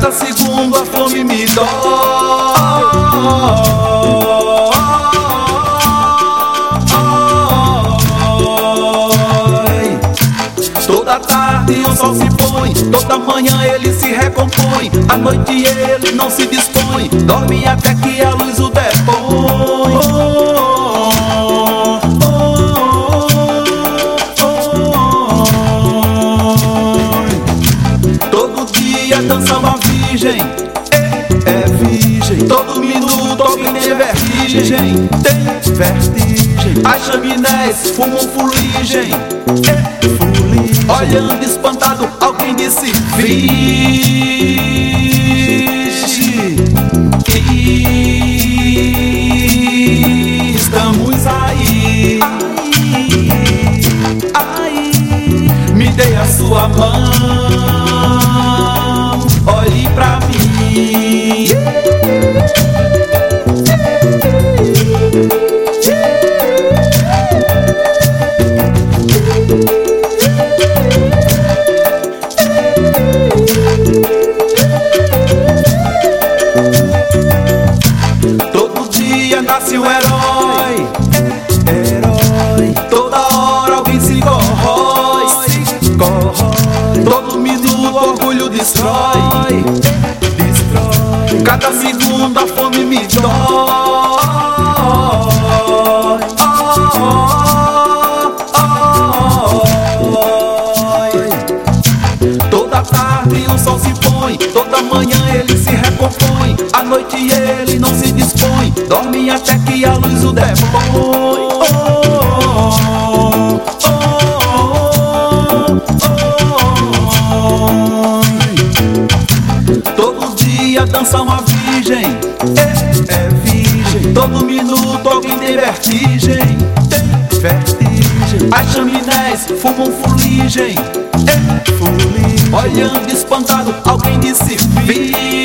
Cada segundo a fome me dói. Toda tarde o sol se põe, toda manhã ele se recompõe. À noite ele não se dispõe, dorme até que a luz o depõe. Todo dia dança uma virgem, é virgem. Todo minuto alguém tem vertigem, tem vertigem. As chaminés fumam fuligem, fuligem. Olhando espantado, alguém disse: vixe, estamos aí. Me dê a sua mão, olhe pra mim. Todo dia nasce um herói, herói. Toda hora alguém se corrói, corrói. Todo minuto orgulho destrói, destrói. Cada segundo a fome me dói. Toda tarde o sol se põe, toda manhã ele se recompõe. À noite ele não se dispõe, dorme até que a luz o depõe. Todo dia dança uma virgem, é virgem. Todo minuto alguém tem vertigem, tem vertigem. As chaminés fumam fuligem, fuligem. Olhando espantado, alguém disse: